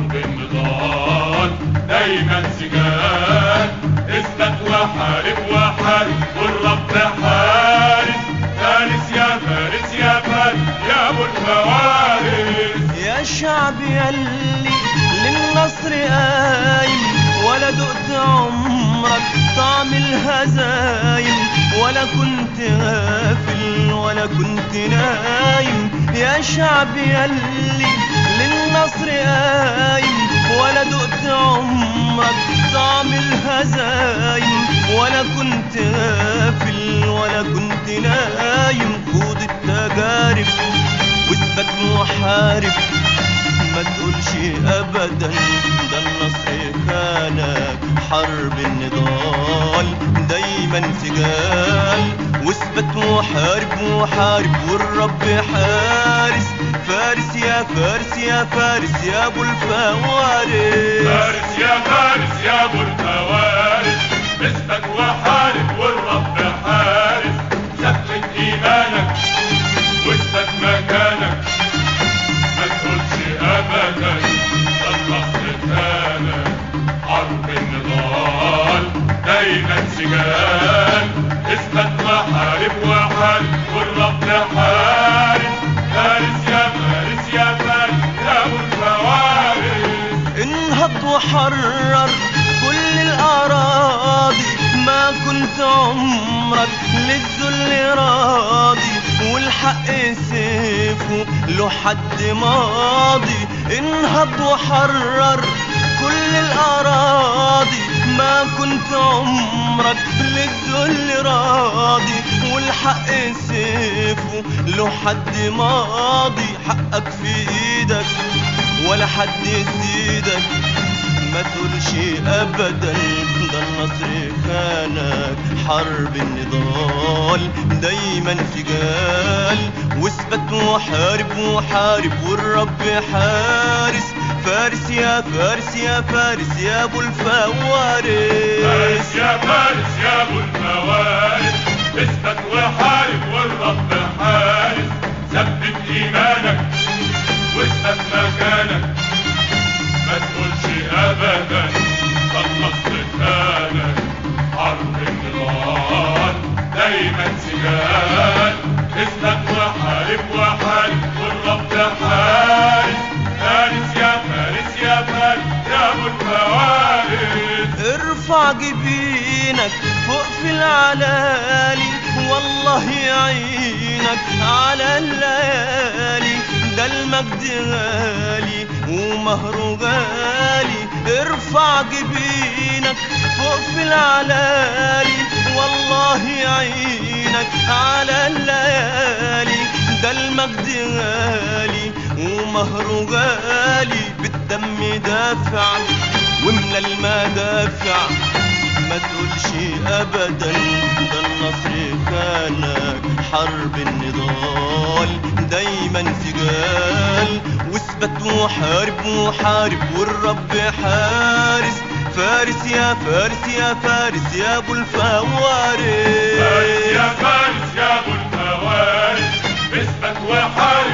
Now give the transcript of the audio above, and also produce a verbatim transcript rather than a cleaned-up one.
حرب النضال دايما سجال، اثبت وحارب وحارب والرب حارس، فارس يا فارس يا فارس يا ابو الفوارس. يا شعب يلي للنصر قايم، ولا دقت عمرك طعم الهزايم، ولا كنت غافل ولا كنت نايم. يا شعب يلي للنصر قايم، ولا دقت عمرك طعم الهزايم، ولا كنت غافل ولا كنت نايم. خود التجارب واثبت محارب، ما تقولش ابدا ده النصر كانك حرب النضال دايما سجال، واثبت وحارب وحارب والرب حارس، فارس يا فارس يا فارس يا ابو الفوارس. فارس يا فارس يا ابو الفوارس، اثبت وحارب والرب حارس، ثبت ايمانك واثبت مكانك، ما تقولش ابدا النصر كانك حرب النضال دايما سجال، اثبت وحارب وحارب والرب حارس، فارس يا فارس يا فارس يا ابو الفوارس. انهض وحرر كل الاراضي، ما كنت عمرك للذل راضي، والحق سيفه له حد ماضي. انهض وحرر كل الاراضي، ما كنت عمرك للذل راضي، والحق سيفه له حد ماضي. حقك في ايدك ولا حد يزيدك، ما تقولش ابدا ده النصر كانك حرب النضال دايما سجال، واثبت وحارب وحارب والرب حارس، فارس يا فارس يا فارس يا ابو الفوارس. فارس يا فارس يا ابو الفوارس، اثبت وحارب والرب حارس، ثبت ايمانك واثبت مكانك، ما تقولش ابدا النصر كانك حرب النضال دايما سجال، اثبت وحارب وحارب والرب حارس، فارس يا فارس يا فارس يا ابو الفوارس. ارفع جبينك فوق في العلالي، والله يعينك على الليالي، ده المجد غالي ومهره غالي. ارفع جبينك فوق في العلالي، والله يعينك على الليالي، ده المجد غالي ومهره غالي. بالدم دافع ومن المدافع، ما تقولش ابدا ده النصر كانك حرب النضال دايما سجال، واثبت وحارب وحارب والرب حارس، فارس يا فارس يا فارس يا ابو الفوارس. فارس يا فارس يا ابو الفوارس، اثبت وحارب